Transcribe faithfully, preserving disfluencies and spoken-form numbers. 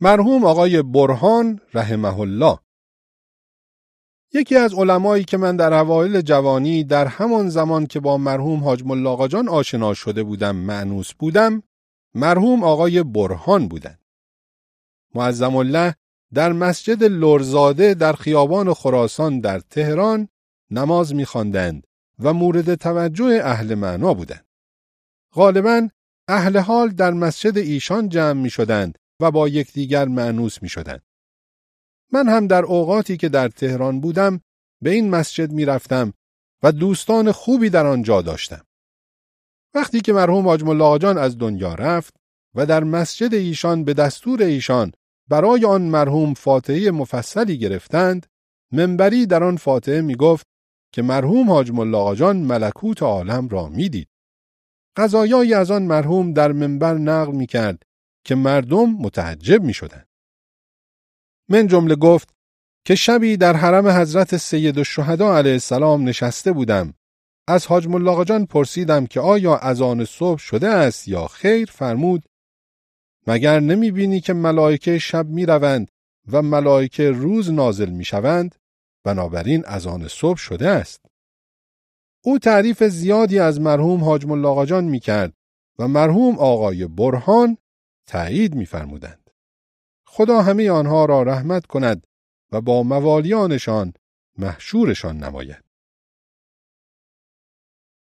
مرحوم آقای برهان رحمه الله. یکی از علمایی که من در اوایل جوانی در همان زمان که با مرحوم حاج ملا آقا جان آشنا شده بودم مأنوس بودم، مرحوم آقای برهان بودند. معظم الله در مسجد لرزاده در خیابان خراسان در تهران نماز می‌خواندند و مورد توجه اهل معنا بودند. غالباً اهل حال در مسجد ایشان جمع می‌شدند و با یکدیگر مأنوس می‌شدند. من هم در اوقاتی که در تهران بودم به این مسجد می‌رفتم و دوستان خوبی در آنجا داشتم. وقتی که مرحوم حاج ملا آقا جان از دنیا رفت و در مسجد ایشان به دستور ایشان برای آن مرحوم فاتحه مفصلی گرفتند، منبری در آن فاتحه می‌گفت که مرحوم حاج ملا آقا جان ملکوت عالم را می‌دید. قضایایی از آن مرحوم در منبر نقل می‌کرد که مردم متعجب می‌شدند. من جمله گفت که شبی در حرم حضرت سید الشهدا علیه السلام نشسته بودم. از حاج ملا آقا جان پرسیدم که آیا اذان صبح شده است یا خیر؟ فرمود مگر نمی بینی که ملائکه شب می روند و ملائکه روز نازل می شوند؟ بنابراین اذان صبح شده است. او تعریف زیادی از مرحوم حاج ملا آقا جان می کرد و مرحوم آقای برهان تایید می فرمودند. خدا همه آنها را رحمت کند و با موالیانشان محشورشان نماید.